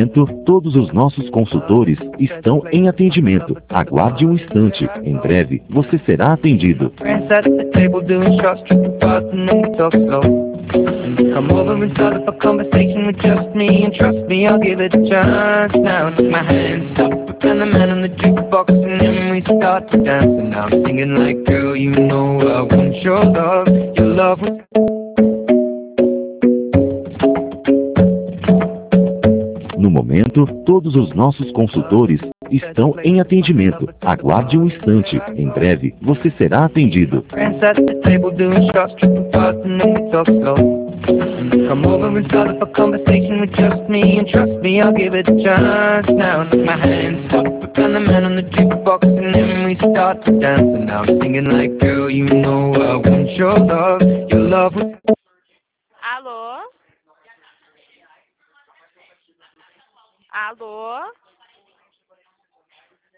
momento, todos os nossos consultores estão em atendimento. Aguarde um instante. Em breve, você será atendido. Friends at the table doing shots, tripping fast, and then we talk slow. And come over and start up a conversation with just me, and trust me, I'll give it a chance. Now take my hands up, and the man on the jukebox, and then we start to dance. And now I'm singing like, girl, you know I want your love. Your love was... No momento, todos os nossos consultores estão em atendimento. Aguarde um instante. Em breve, você será atendido. Friends at the table doing shots, tripping fast, and then we talk slow. And come over and start up a conversation with just me, and trust me, I'll give it a chance. Now take my hands up, and the man on the jukebox, and then we start to dance. And now I'm singing like, girl, you know I want your love. Your love was... Alô? Alô?